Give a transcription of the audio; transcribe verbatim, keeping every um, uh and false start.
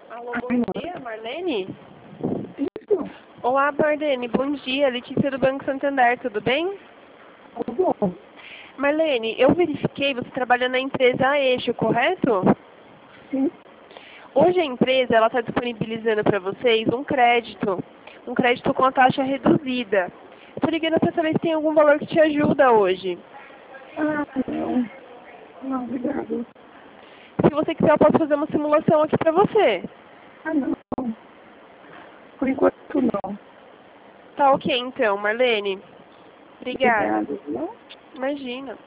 Alô, bom dia, Marlene? Isso, Olá, Marlene, bom dia. Letícia do Banco Santander, tudo bem? tudo bom. Marlene, eu verifiquei, você trabalha na empresa Eixo, correto? Sim. Hoje a empresa ela está disponibilizando para vocês um crédito, um crédito com a taxa reduzida. Estou ligando para saber se tem algum valor que te ajuda hoje. Ah, não. Não, obrigado. Se você quiser, eu posso fazer uma simulação aqui para você. Ah, não. Por enquanto, não. Tá ok então, Marlene. Obrigada. Obrigado, viu? Imagina.